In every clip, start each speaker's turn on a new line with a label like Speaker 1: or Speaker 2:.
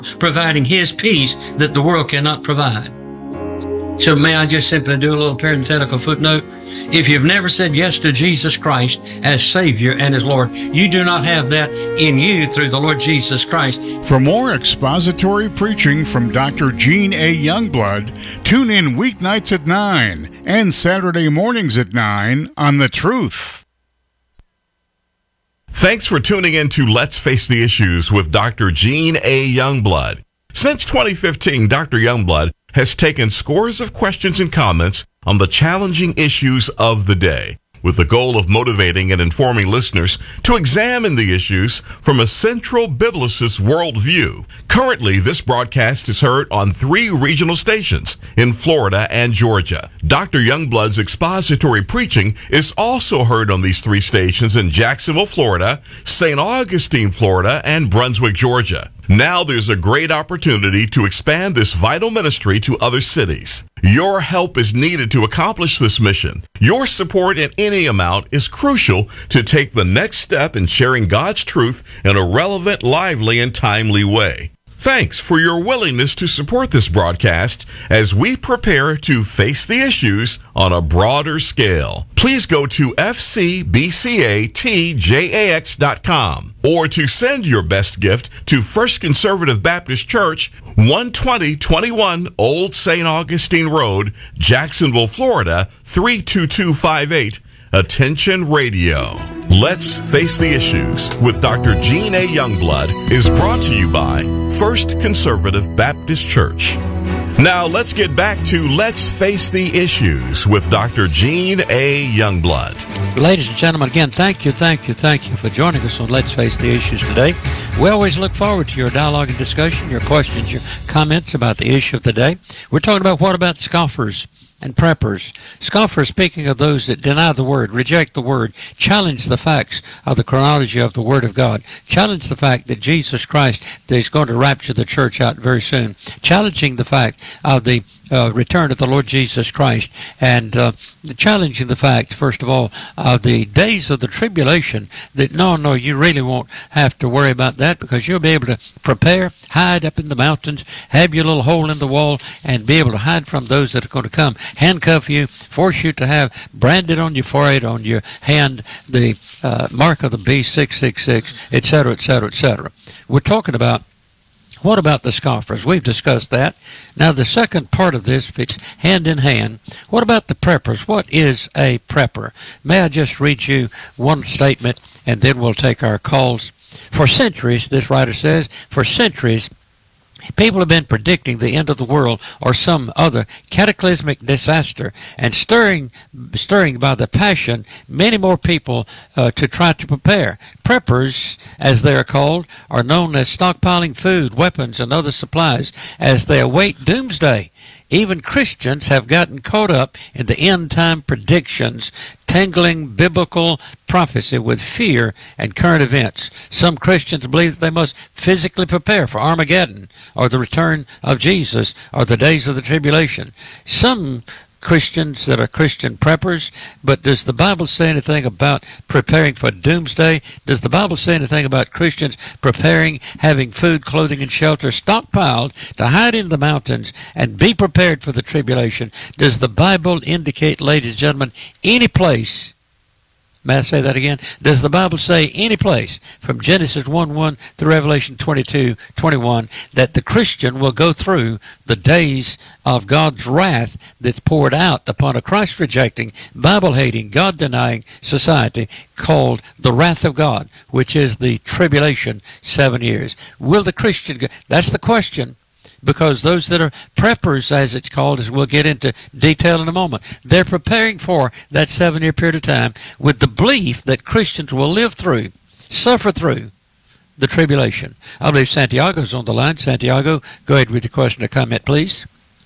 Speaker 1: providing His peace that the world cannot provide. So may I just simply do a little parenthetical footnote? If you've never said yes to Jesus Christ as Savior and as Lord, you do not have that in you through the Lord Jesus Christ.
Speaker 2: For more expository preaching from Dr. Gene A. Youngblood, tune in weeknights at 9 and Saturday mornings at 9 on The Truth.
Speaker 3: Thanks for tuning in to Let's Face the Issues with Dr. Gene A. Youngblood. Since 2015, Dr. Youngblood has taken scores of questions and comments on the challenging issues of the day, with the goal of motivating and informing listeners to examine the issues from a central biblicist worldview. Currently, this broadcast is heard on 3 regional stations in Florida and Georgia. Dr. Youngblood's expository preaching is also heard on these 3 stations in Jacksonville, Florida, St. Augustine, Florida, and Brunswick, Georgia. Now there's a great opportunity to expand this vital ministry to other cities. Your help is needed to accomplish this mission. Your support in any amount is crucial to take the next step in sharing God's truth in a relevant, lively, and timely way. Thanks for your willingness to support this broadcast as we prepare to face the issues on a broader scale. Please go to fcbcatjax.com or to send your best gift to First Conservative Baptist Church, 12021 Old St. Augustine Road, Jacksonville, Florida, 32258. Attention Radio. Let's Face the Issues with Dr. Gene A. Youngblood is brought to you by First Conservative Baptist Church. Now let's get back to Let's Face the Issues with Dr. Gene A. Youngblood.
Speaker 1: Ladies and gentlemen, again, thank you for joining us on Let's Face the Issues today. We always look forward to your dialogue and discussion, your questions, your comments about the issue of the day. We're talking about what about scoffers and preppers. Scoffers, speaking of those that deny the Word, reject the Word, challenge the facts of the chronology of the Word of God, challenge the fact that Jesus Christ is going to rapture the church out very soon, challenging the fact of the return of the Lord Jesus Christ, and challenging the fact, first of all, of the days of the tribulation, that no, you really won't have to worry about that, because you'll be able to prepare, hide up in the mountains, have your little hole in the wall, and be able to hide from those that are going to come, handcuff you, force you to have branded on your forehead, on your hand, the mark of the beast, 666, etc., etc., etc. We're talking about, what about the scoffers? We've discussed that. Now, the second part of this fits hand in hand. What about the preppers? What is a prepper? May I just read you one statement, and then we'll take our calls. For centuries, this writer says, for centuries, people have been predicting the end of the world or some other cataclysmic disaster, and stirring by the passion many more people to try to prepare. Preppers, as they are called, are known as stockpiling food, weapons, and other supplies as they await doomsday. Even Christians have gotten caught up in the end-time predictions, tangling biblical prophecy with fear and current events. Some Christians believe that they must physically prepare for Armageddon, or the return of Jesus, or the days of the tribulation. Some Christians that are Christian preppers, but does the Bible say anything about preparing for doomsday? Does the Bible say anything about Christians preparing, having food, clothing, and shelter stockpiled to hide in the mountains and be prepared for the tribulation? Does the Bible indicate, ladies and gentlemen, any place? May I say that again? Does the Bible say any place from Genesis 1:1 to Revelation 22:21 that the Christian will go through the days of God's wrath that's poured out upon a Christ-rejecting, Bible-hating, God-denying society called the wrath of God, which is the tribulation, 7 years? Will the Christian go? That's the question. Because those that are preppers, as it's called, as we'll get into detail in a moment, they're preparing for that 7-year period of time with the belief that Christians will live through, suffer through the tribulation. I believe Santiago's on the line. Santiago, go ahead with your question or comment, please.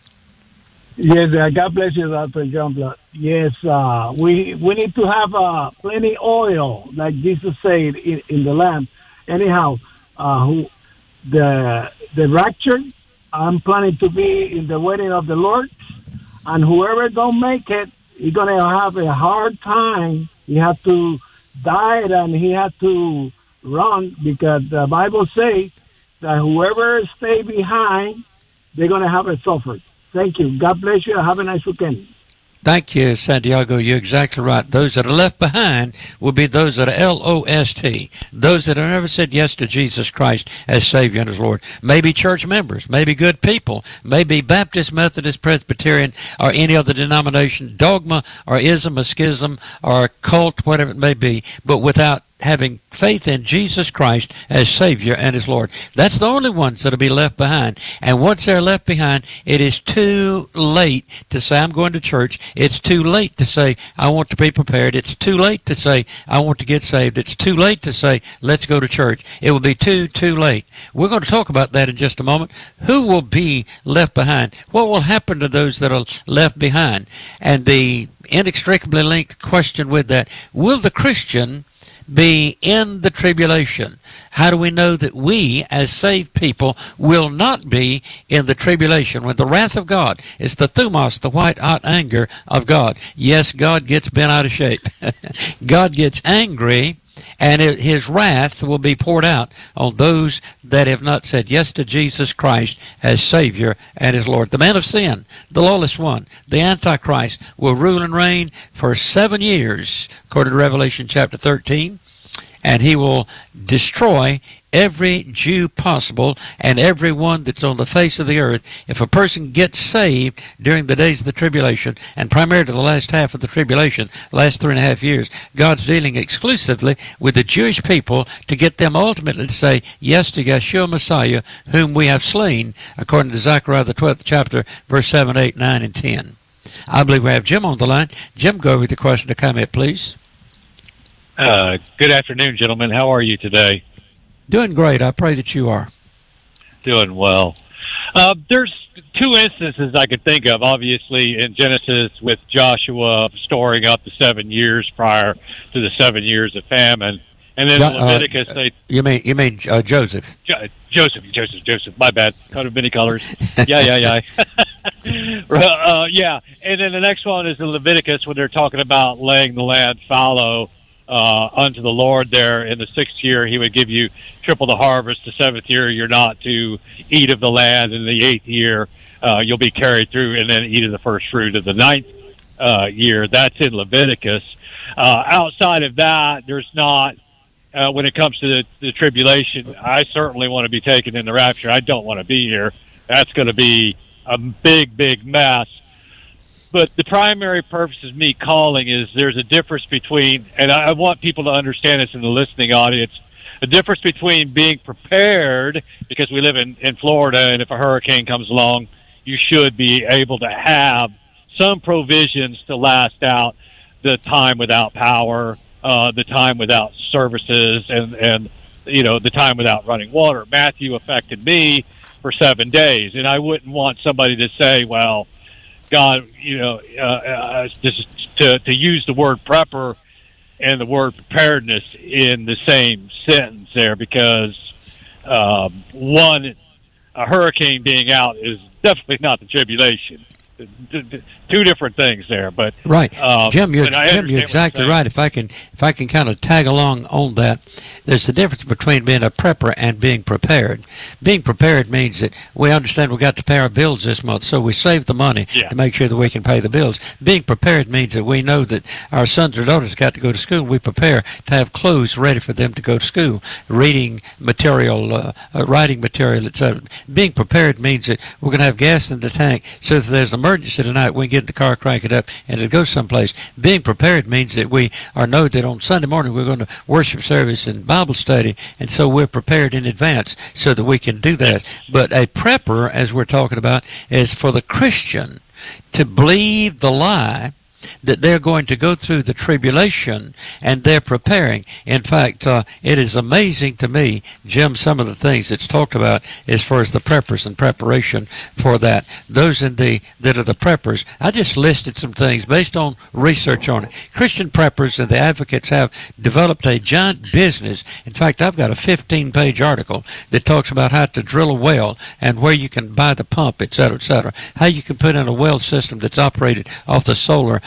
Speaker 4: Yes, God bless you, Dr. Youngblood. Yes, we need to have plenty oil, like Jesus said, in the lamp. Anyhow, the rapture, I'm planning to be in the wedding of the Lord, and whoever don't make it, he's going to have a hard time. He has to die and he has to run, because the Bible says that whoever stay behind, they're going to have it suffered. Thank you. God bless you. Have a nice weekend.
Speaker 1: Thank you, Santiago. You're exactly right. Those that are left behind will be those that are LOST, those that have never said yes to Jesus Christ as Savior and as Lord. Maybe church members, maybe good people, maybe Baptist, Methodist, Presbyterian, or any other denomination, dogma or ism, a schism, or a cult, whatever it may be, but without having faith in Jesus Christ as Savior and as Lord. That's the only ones that will be left behind. And once they're left behind, it is too late to say, I'm going to church. It's too late to say, I want to be prepared. It's too late to say, I want to get saved. It's too late to say, let's go to church. It will be too late. We're going to talk about that in just a moment. Who will be left behind? What will happen to those that are left behind? And the inextricably linked question with that, will the Christian be in the tribulation? How do we know that we, as saved people, will not be in the tribulation? When the wrath of God is the thumos, the white hot anger of God. Yes, God gets bent out of shape. God gets angry, and his wrath will be poured out on those that have not said yes to Jesus Christ as Savior and as Lord. The man of sin, the lawless one, the Antichrist, will rule and reign for 7 years, according to Revelation chapter 13, and he will destroy every Jew possible and everyone that's on the face of the earth. If a person gets saved during the days of the tribulation, and primarily the last half of the tribulation, last 3.5 years, God's dealing exclusively with the Jewish people to get them ultimately to say yes to Yeshua Messiah, whom we have slain, according to Zechariah the 12th chapter, verse 7, 8, 9, and 10. I believe we have Jim on the line. Jim, go with the question to comment, please.
Speaker 5: Good afternoon, gentlemen. How are you today?
Speaker 1: Doing great. I pray that you are.
Speaker 5: Doing well. There's two instances I could think of, obviously, in Genesis with Joshua storing up the 7 years prior to the 7 years of famine. And then in Leviticus,
Speaker 1: you mean Joseph?
Speaker 5: Joseph. My bad. Coat of many colors. Yeah. Yeah. And then the next one is in Leviticus when they're talking about laying the land fallow unto the Lord there. In the 6th year, he would give you triple the harvest. The 7th year, you're not to eat of the land. In the 8th year, you'll be carried through and then eat of the first fruit of the 9th year. That's in Leviticus. Outside of that, there's not, when it comes to the tribulation, I certainly want to be taken in the rapture. I don't want to be here. That's going to be a big mess. But the primary purpose of me calling is there's a difference between, and I want people to understand this in the listening audience, a difference between being prepared, because we live in Florida, and if a hurricane comes along, you should be able to have some provisions to last out the time without power, the time without services, and the time without running water. Matthew affected me for 7 days, and I wouldn't want somebody to say, well, God, just to use the word prepper and the word preparedness in the same sentence there, because one, a hurricane being out is definitely not the tribulation. Two different things there, but
Speaker 1: right, Jim, you're exactly right. If I can kind of tag along on that, there's a difference between being a prepper and being prepared. Being prepared means that we understand we got to pay our bills this month, so we save the money to make sure that we can pay the bills. Being prepared means that we know that our sons or daughters got to go to school. We prepare to have clothes ready for them to go to school, reading material, writing material, etc. Being prepared means that we're going to have gas in the tank, so if there's an emergency tonight, we can get in the car, crank it up, and it'll go someplace. Being prepared means that we know that on Sunday morning we're going to worship service and Bible study, and so we're prepared in advance so that we can do that. But a prepper, as we're talking about, is for the Christian to believe the lie that they're going to go through the tribulation, and they're preparing. In fact, it is amazing to me, Jim, some of the things that's talked about as far as the preppers and preparation for that. Those that are the preppers, I just listed some things based on research on it. Christian preppers and the advocates have developed a giant business. In fact, I've got a 15-page article that talks about how to drill a well and where you can buy the pump, etc., how you can put in a well system that's operated off the solar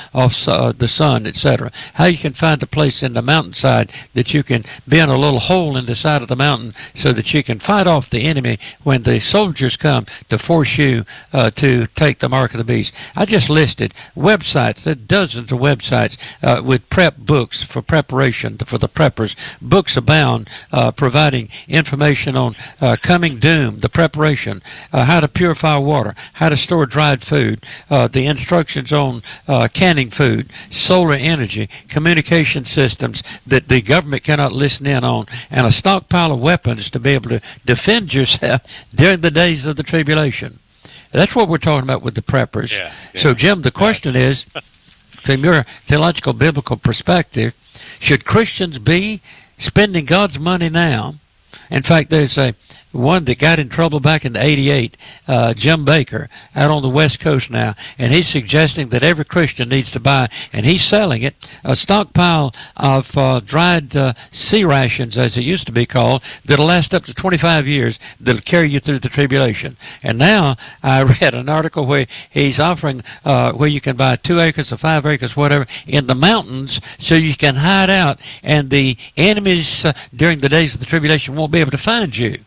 Speaker 1: off the sun, etc. How you can find a place in the mountainside that you can be in a little hole in the side of the mountain so that you can fight off the enemy when the soldiers come to force you to take the mark of the beast. I just listed websites, dozens of websites with prep books for preparation for the preppers. Books abound providing information on coming doom, the preparation, how to purify water, how to store dried food, the instructions on canning food, solar energy, communication systems that the government cannot listen in on, and a stockpile of weapons to be able to defend yourself during the days of the tribulation. That's what we're talking about with the preppers.
Speaker 5: Yeah.
Speaker 1: So, Jim, the question is, from your theological biblical perspective, should Christians be spending God's money now? In fact, there's one that got in trouble back in '88, Jim Baker, out on the West Coast now, and he's suggesting that every Christian needs to buy, and he's selling it, a stockpile of dried sea rations, as it used to be called, that'll last up to 25 years, that'll carry you through the tribulation. And now I read an article where he's offering where you can buy 2 acres or 5 acres, whatever, in the mountains so you can hide out, and the enemies during the days of the tribulation won't be able to find you.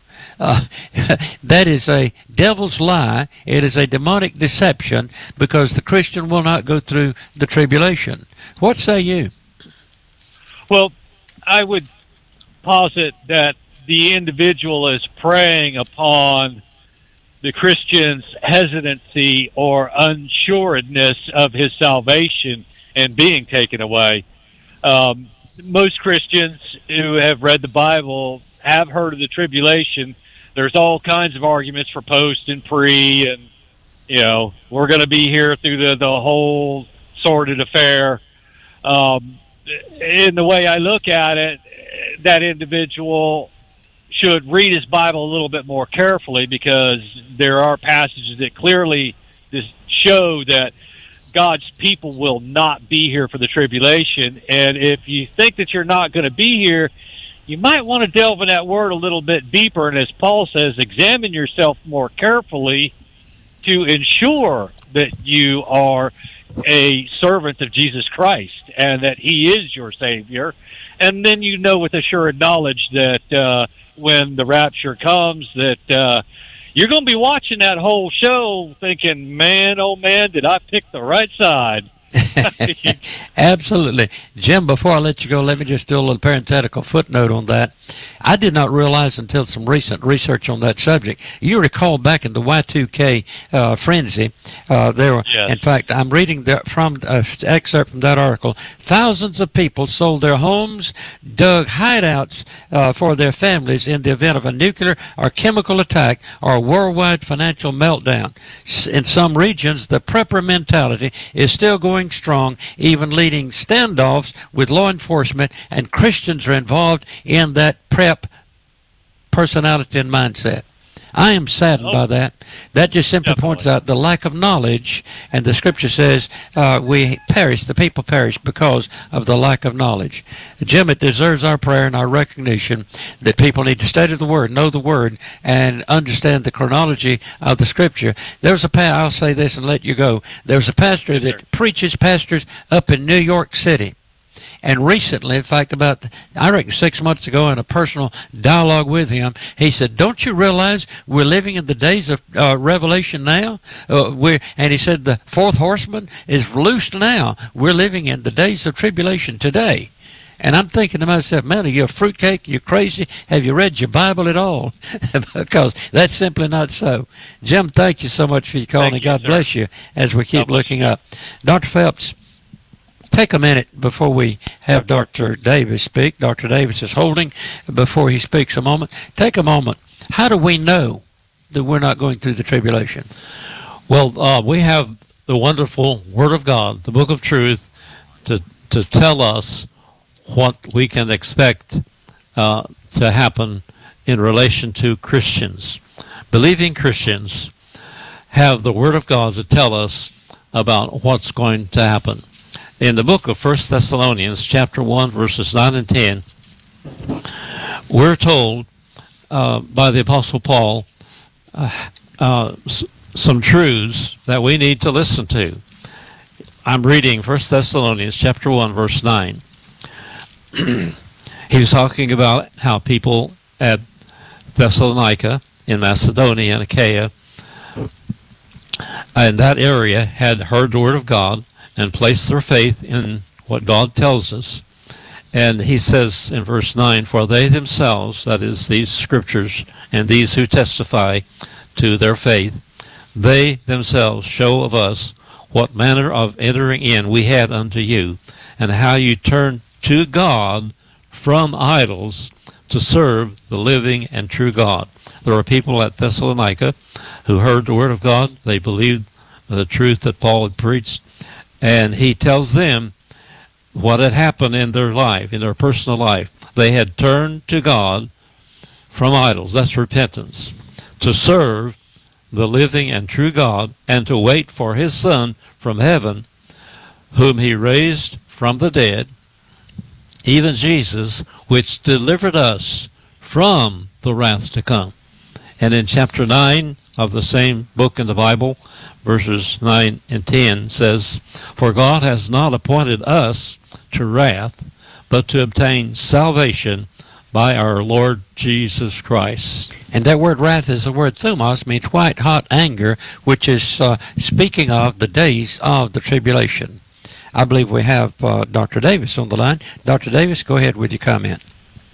Speaker 1: That is a devil's lie. It is a demonic deception because the Christian will not go through the tribulation. What say you?
Speaker 5: Well, I would posit that the individual is preying upon the Christian's hesitancy or unsureness of his salvation and being taken away. Most Christians who have read the Bible have heard of the tribulation. There's all kinds of arguments for post and pre, and we're going to be here through the whole sordid affair. In the way I look at it, that individual should read his Bible a little bit more carefully, because there are passages that clearly just show that God's people will not be here for the tribulation. And if you think that you're not going to be here, you might want to delve in that word a little bit deeper, and as Paul says, examine yourself more carefully to ensure that you are a servant of Jesus Christ and that he is your Savior. And then you know with assured knowledge that when the rapture comes, that you're going to be watching that whole show thinking, man, oh man, did I pick the right side?
Speaker 1: Absolutely. Jim, before I let you go, let me just do a little parenthetical footnote on that. I did not realize until some recent research on that subject. You recall back in the Y2K frenzy, there were,
Speaker 5: yes.
Speaker 1: In fact, I'm reading from an excerpt from that article. Thousands of people sold their homes, dug hideouts for their families in the event of a nuclear or chemical attack or a worldwide financial meltdown. In some regions, the prepper mentality is still going strong, even leading standoffs with law enforcement, and Christians are involved in that prep personality and mindset. I am saddened by that. That just simply points out the lack of knowledge, and the scripture says the people perish because of the lack of knowledge. Jim, it deserves our prayer and our recognition that people need to study the Word, know the Word, and understand the chronology of the scripture. There's I'll say this and let you go. There's a pastor that preaches pastors up in New York City. And recently, in fact, I reckon 6 months ago, in a personal dialogue with him, he said, "Don't you realize we're living in the days of Revelation now?" And he said, "The fourth horseman is loosed now. We're living in the days of tribulation today." And I'm thinking to myself, man, are you a fruitcake? You're crazy? Have you read your Bible at all? Because that's simply not so. Jim, thank you so much for your call, and God bless you as we keep looking up. Dr. Phelps, take a minute before we have Dr. Davis speak. Dr. Davis is holding before he speaks a moment. Take a moment. How do we know that we're not going through the tribulation?
Speaker 6: Well, we have the wonderful Word of God, the Book of Truth, to tell us what we can expect to happen in relation to Christians. Believing Christians have the Word of God to tell us about what's going to happen. In the book of 1 Thessalonians, chapter 1, verses 9 and 10, we're told by the Apostle Paul some truths that we need to listen to. I'm reading 1 Thessalonians chapter 1, verse 9. He was talking about how people at Thessalonica in Macedonia and Achaia in that area had heard the word of God and placed their faith in what God tells us. And he says in verse 9, for they themselves, that is these scriptures and these who testify to their faith, they themselves show of us what manner of entering in we had unto you, and how you turned to God from idols to serve the living and true God. There were people at Thessalonica who heard the word of God. They believed the truth that Paul had preached. And he tells them what had happened in their life, in their personal life. They had turned to God from idols, that's repentance, to serve the living and true God, and to wait for his Son from heaven, whom he raised from the dead, even Jesus, which delivered us from the wrath to come. And in chapter 9 of the same book in the Bible, verses 9 and 10 says, for God has not appointed us to wrath, but to obtain salvation by our Lord Jesus Christ.
Speaker 1: And that word wrath is the word thumos, means white hot anger, which is speaking of the days of the tribulation. I believe we have Dr. Davis on the line. Dr. Davis, go ahead with your comment.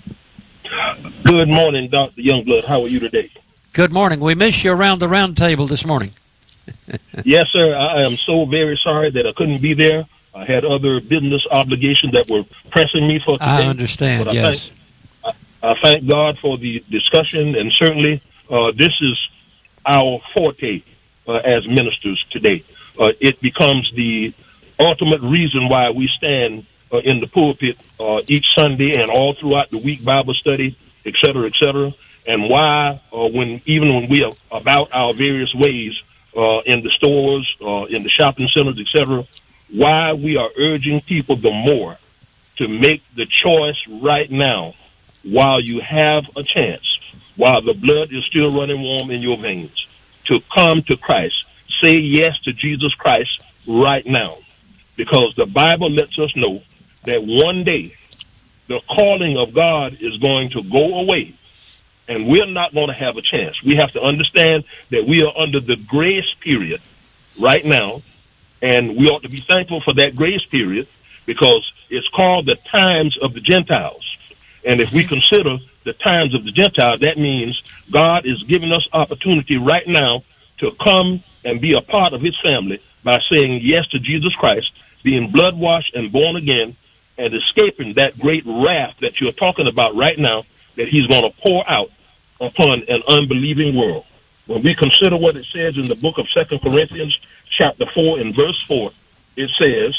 Speaker 7: Good morning, Dr. Youngblood. How are you today?
Speaker 1: Good morning. We missed you around the round table this morning.
Speaker 7: Yes, sir. I am so very sorry that I couldn't be there. I had other business obligations that were pressing me for today.
Speaker 1: I understand,
Speaker 7: but
Speaker 1: yes.
Speaker 7: I thank God for the discussion, and certainly this is our forte as ministers today. It becomes the ultimate reason why we stand in the pulpit each Sunday and all throughout the week, Bible study, et cetera, and why when we are about our various ways in the stores, in the shopping centers, et cetera, why we are urging people the more to make the choice right now while you have a chance, while the blood is still running warm in your veins, to come to Christ. Say yes to Jesus Christ right now, because the Bible lets us know that one day the calling of God is going to go away, and we're not going to have a chance. We have to understand that we are under the grace period right now, and we ought to be thankful for that grace period, because it's called the times of the Gentiles. And if we consider the times of the Gentiles, that means God is giving us opportunity right now to come and be a part of his family by saying yes to Jesus Christ, being blood washed and born again, and escaping that great wrath that you're talking about right now that he's going to pour out upon an unbelieving world. When we consider what it says in the book of 2 Corinthians chapter 4 and verse 4, it says,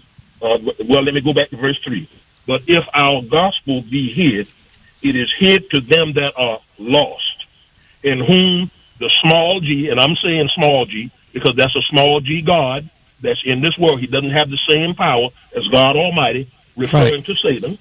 Speaker 7: well, let me go back to verse 3. But if our gospel be hid, it is hid to them that are lost, in whom the small g, and I'm saying small g because that's a small g God that's in this world. He doesn't have the same power as God Almighty, referring to Satan,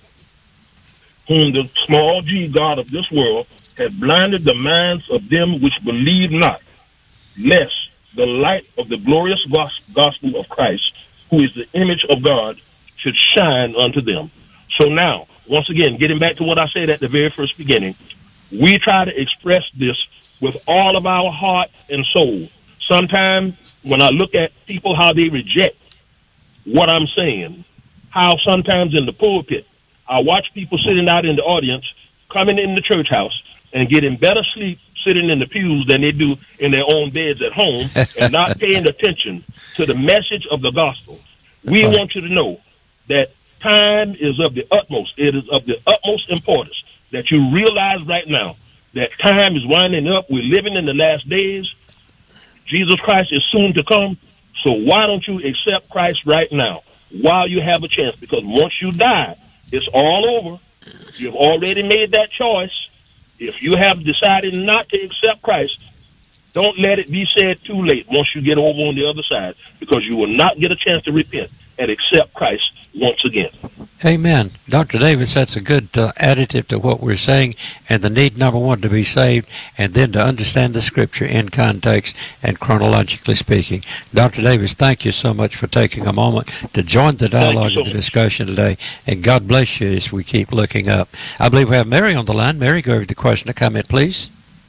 Speaker 7: whom the small g God of this world had blinded the minds of them which believe not, lest the light of the glorious gospel of Christ, who is the image of God, should shine unto them. So now, once again, getting back to what I said at the very first beginning, we try to express this with all of our heart and soul. Sometimes when I look at people, how they reject what I'm saying, how sometimes in the pulpit, I watch people sitting out in the audience, coming in the church house and getting better sleep sitting in the pews than they do in their own beds at home and not paying attention to the message of the gospel. We want you to know that time is of the utmost. It is of the utmost importance that you realize right now that time is winding up. We're living in the last days. Jesus Christ is soon to come. So why don't you accept Christ right now while you have a chance? Because once you die, it's all over. You've already made that choice. If you have decided not to accept Christ, don't let it be said too late once you get over on the other side, because you will not get a chance to repent and accept Christ once again.
Speaker 1: Amen. Dr. Davis, that's a good additive to what we're saying, and the need, number one, to be saved, and then to understand the Scripture in context and chronologically speaking. Dr. Davis, thank you so much for taking a moment to join the dialogue and the discussion today, and God bless you as we keep looking up. I believe we have Mary on the line. Mary, go over the question or comment, please.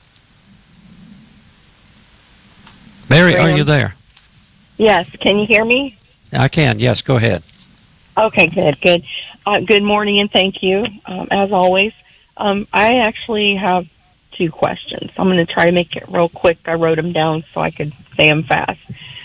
Speaker 1: Mary, are you there?
Speaker 8: Yes. Can you hear me?
Speaker 1: I can. Yes, go ahead.
Speaker 8: Okay, good. Good morning, and thank you, as always. I actually have two questions. I'm going to try to make it real quick. I wrote them down so I could say them fast.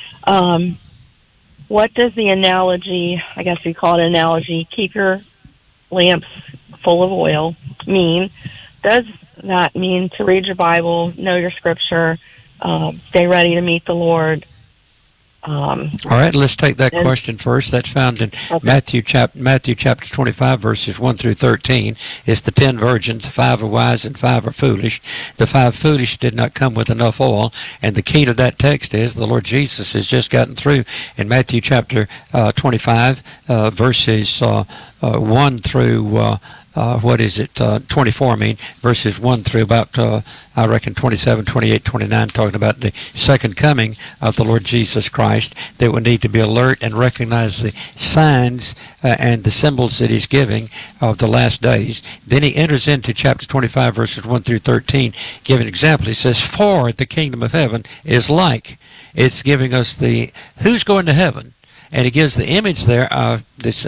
Speaker 8: What does the analogy, I guess we call it analogy, keep your lamps full of oil, mean? Does that mean to read your Bible, know your Scripture, stay ready to meet the Lord?
Speaker 1: All right, let's take that question first. That's found in Matthew chapter 25, verses 1 through 13. It's the 10 virgins, 5 are wise and 5 are foolish. The 5 foolish did not come with enough oil, and the key to that text is the Lord Jesus has just gotten through in Matthew chapter 25, verses 1 through 24, verses 1 through about, I reckon, 27, 28, 29, talking about the second coming of the Lord Jesus Christ, that we need to be alert and recognize the signs and the symbols that he's giving of the last days. Then he enters into chapter 25, verses 1 through 13, giving an example. He says, for the kingdom of heaven is like. It's giving us the who's going to heaven. And he gives the image there of this,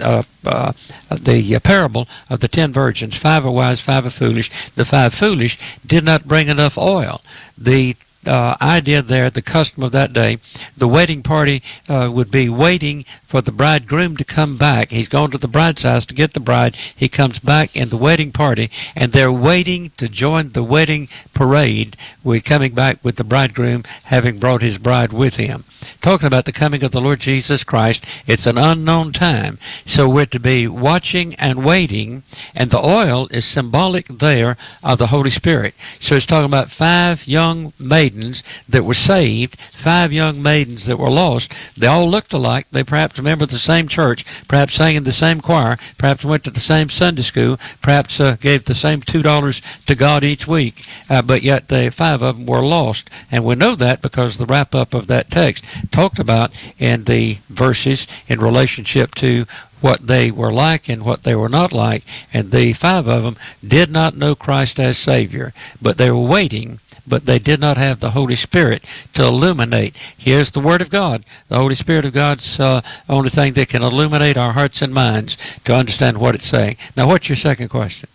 Speaker 1: the parable of the 10 virgins. 5 are wise, 5 are foolish. The 5 foolish did not bring enough oil. The idea there, the custom of that day, the wedding party would be waiting for the bridegroom to come back. He's gone to the bride's house to get the bride. He comes back in the wedding party, and they're waiting to join the wedding parade. We're coming back with the bridegroom having brought his bride with him. Talking about the coming of the Lord Jesus Christ, it's an unknown time. So we're to be watching and waiting, and the oil is symbolic there of the Holy Spirit. So it's talking about 5 young maidens that were saved, 5 young maidens that were lost. They all looked alike. They perhaps remembered the same church, perhaps sang in the same choir, perhaps went to the same Sunday school, perhaps gave the same $2 to God each week, but yet the 5 of them were lost. And we know that because the wrap-up of that text talked about in the verses in relationship to what they were like and what they were not like. And the 5 of them did not know Christ as Savior, but they were waiting, but they did not have the Holy Spirit to illuminate. Here's the Word of God. The Holy Spirit of God's only thing that can illuminate our hearts and minds to understand what it's saying. Now, what's your second question?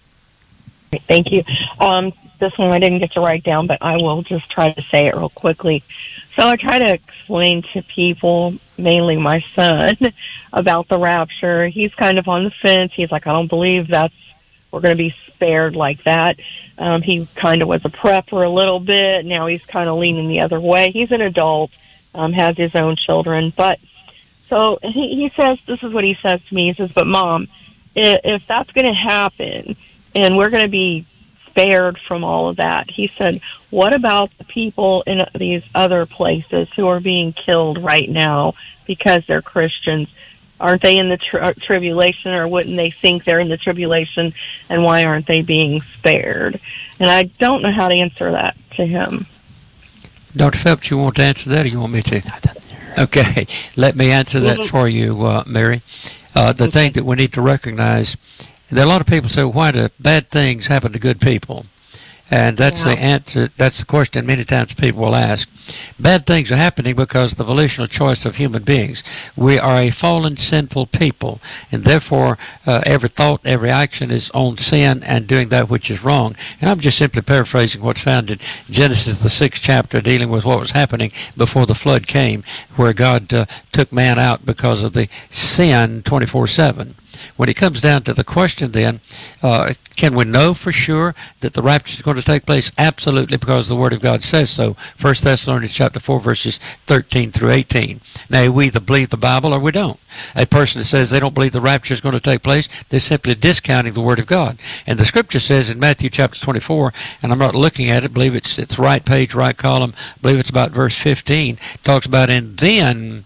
Speaker 8: Thank you. This one I didn't get to write down, but I will just try to say it real quickly. So I try to explain to people, mainly my son, about the rapture. He's kind of on the fence. He's like, I don't believe we're going to be spared like that. He kind of was a prepper a little bit. Now he's kind of leaning the other way. He's an adult, has his own children. But so he says, this is what he says to me. He says, but Mom, if that's going to happen and we're going to be spared from all of that, he said, what about the people in these other places who are being killed right now because they're Christians? Aren't they in the tribulation, or wouldn't they think they're in the tribulation, and why aren't they being spared? And I don't know how to answer that to him.
Speaker 1: Dr. Phelps, you want to answer that, or you want me to? Okay, let me answer that for you, Mary. The thing that we need to recognize, there are a lot of people say, why do bad things happen to good people? And that's the answer. That's the question many times people will ask. Bad things are happening because of the volitional choice of human beings. We are a fallen, sinful people, and therefore every thought, every action is on sin and doing that which is wrong. And I'm just simply paraphrasing what's found in Genesis, the 6th chapter, dealing with what was happening before the flood came, where God took man out because of the sin 24/7. When it comes down to the question then, can we know for sure that the rapture is going to take place? Absolutely, because the Word of God says so. 1 Thessalonians chapter 4, verses 13 through 18. Now, we either believe the Bible or we don't. A person that says they don't believe the rapture is going to take place, they're simply discounting the Word of God. And the Scripture says in Matthew chapter 24, and I'm not looking at it, I believe it's right page, right column, I believe it's about verse 15, talks about, and then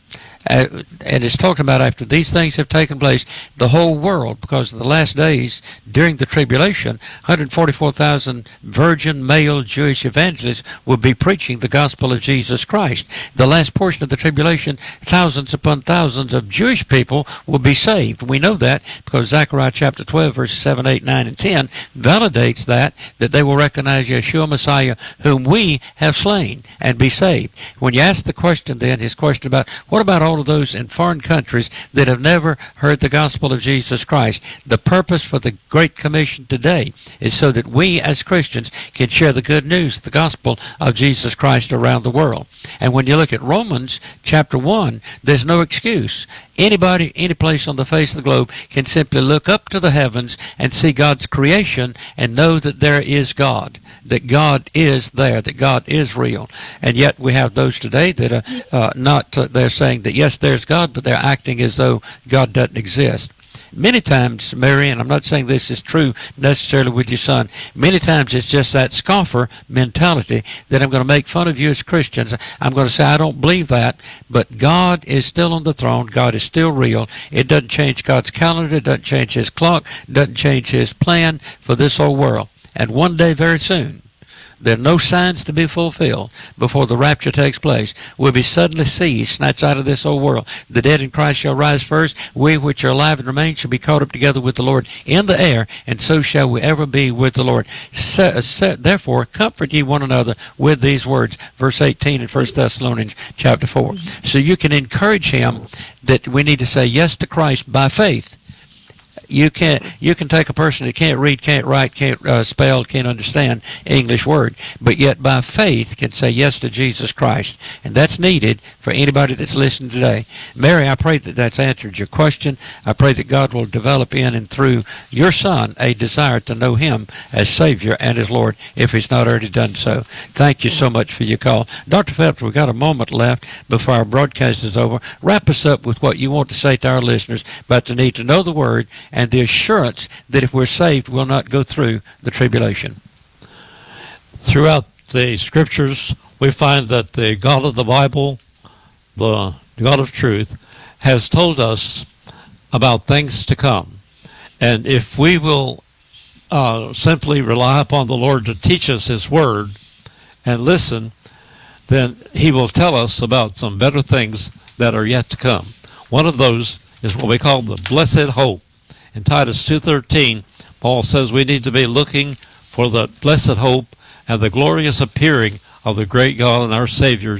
Speaker 1: and it's talking about after these things have taken place, the whole world, because in the last days during the tribulation, 144,000 virgin male Jewish evangelists will be preaching the gospel of Jesus Christ. The last portion of the tribulation, thousands upon thousands of Jewish people will be saved. We know that because Zechariah chapter 12, verses 7, 8, 9, and 10 validates that they will recognize Yeshua Messiah, whom we have slain, and be saved. When you ask the question then, his question about, what about all of those in foreign countries that have never heard the gospel of Jesus Christ? The purpose for the Great Commission today is so that we as Christians can share the good news, the gospel of Jesus Christ around the world. And when you look at Romans chapter 1, there's no excuse. Anybody, any place on the face of the globe can simply look up to the heavens and see God's creation and know that there is God, that God is there, that God is real. And yet we have those today that are they're saying that yes, there's God, but they're acting as though God doesn't exist. Many times, Mary, and I'm not saying this is true necessarily with your son, many times it's just that scoffer mentality that I'm going to make fun of you as Christians. I'm going to say, I don't believe that, but God is still on the throne. God is still real. It doesn't change God's calendar. It doesn't change his clock. It doesn't change his plan for this whole world. And one day, very soon, there are no signs to be fulfilled before the rapture takes place. We'll be suddenly seized, snatched out of this old world. The dead in Christ shall rise first. We which are alive and remain shall be caught up together with the Lord in the air, and so shall we ever be with the Lord. Therefore, comfort ye one another with these words. Verse 18 in 1 Thessalonians chapter 4. So you can encourage him that we need to say yes to Christ by faith. You can take a person that can't read, can't write, can't spell, can't understand English word, but yet by faith can say yes to Jesus Christ. And that's needed for anybody that's listening today. Mary, I pray that that's answered your question. I pray that God will develop in and through your son a desire to know him as Savior and as Lord if he's not already done so. Thank you so much for your call. Dr. Phelps, we've got a moment left before our broadcast is over. Wrap us up with what you want to say to our listeners about the need to know the Word and the assurance that if we're saved, we'll not go through the tribulation.
Speaker 6: Throughout the Scriptures, we find that the God of the Bible, the God of truth, has told us about things to come. And if we will simply rely upon the Lord to teach us His Word and listen, then He will tell us about some better things that are yet to come. One of those is what we call the blessed hope. In Titus 2:13, Paul says we need to be looking for the blessed hope and the glorious appearing of the great God and our Savior.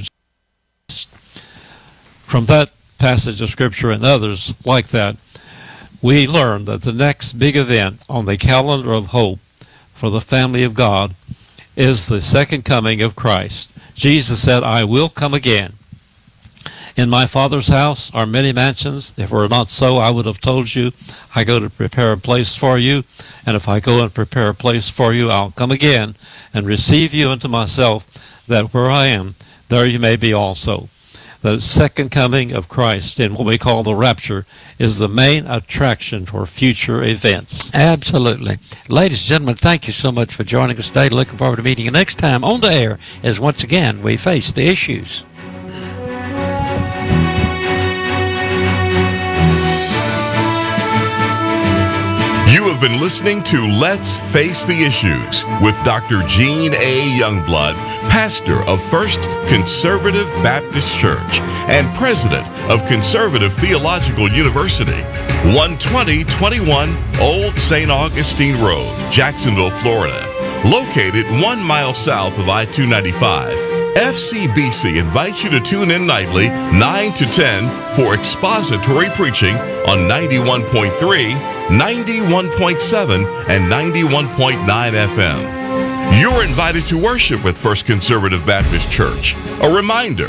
Speaker 6: From that passage of Scripture and others like that, we learn that the next big event on the calendar of hope for the family of God is the second coming of Christ. Jesus said, I will come again. In my Father's house are many mansions. If it were not so, I would have told you. I go to prepare a place for you. And if I go and prepare a place for you, I'll come again and receive you unto myself, that where I am, there you may be also. The second coming of Christ in what we call the rapture is the main attraction for future events.
Speaker 1: Absolutely. Ladies and gentlemen, thank you so much for joining us today. Looking forward to meeting you next time on the air as once again we face the issues.
Speaker 3: You have been listening to Let's Face the Issues with Dr. Gene A. Youngblood, pastor of First Conservative Baptist Church and president of Conservative Theological University, 12021 Old St. Augustine Road, Jacksonville, Florida. Located 1 mile south of I-295, FCBC invites you to tune in nightly 9 to 10 for expository preaching on 91.3, 91.7, and 91.9 FM. You're invited to worship with First Conservative Baptist Church. A reminder,